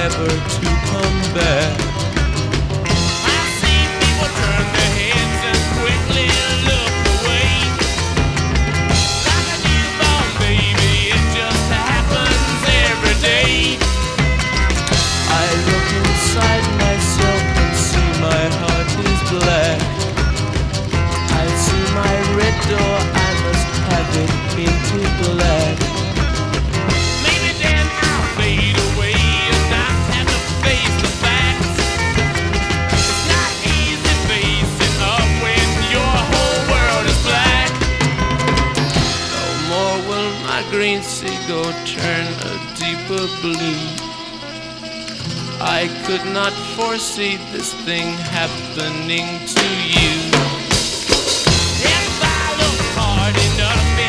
never to come back. I see people turn their heads and quickly look away. Like a newborn baby, it just happens every day. I look inside myself and see my heart is black. I see my red door, I must have it painted black. Maybe then I'll fade away and not have to face the facts. It's not easy facing up when your whole world is black. No more will my green seagull turn a deeper blue. I could not foresee this thing happening to you. If I look hard enough,